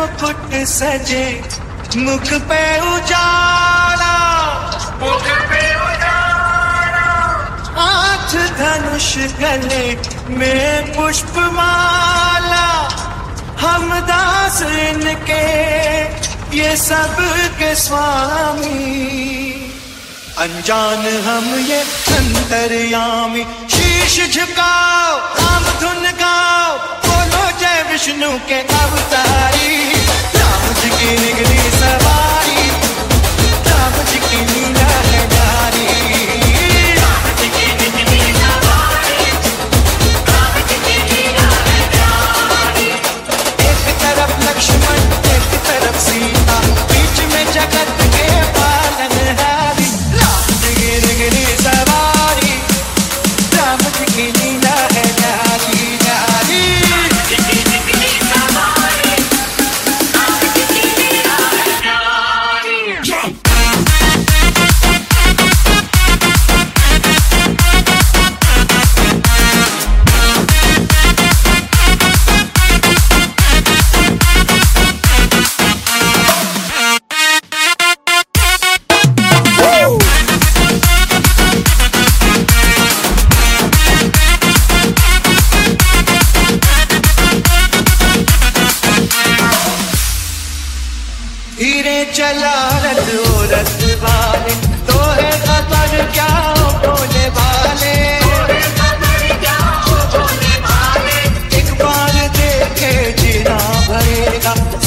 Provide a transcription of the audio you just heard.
मुकुट सजे, मुख पे उजाला, मुख पे उजाला, हाथ धनुष गले में पुष्पमाला। हम दास इनके ये सब के स्वामी, अनजान हम ये अंतर्यामी। शीश झुकाओ, राम धुन गाओ, बोलो जय विष्णु के अवतारी। राम जी की निगली सवारी, राम जी की लीला है जारी। राम जी की निगली सवारी, राम जी की लीला है जारी। एक तरफ लक्ष्मण, एक तरफ सीता, बीच में जगत के पालनहारी। राम जी की निगली सवारी, राम जी की लीला है जारी जारी। धीरे चला रथ ओ रथ वाले, तो है खबर क्या बोले वाले। एक बार देखे जीना भरेगा,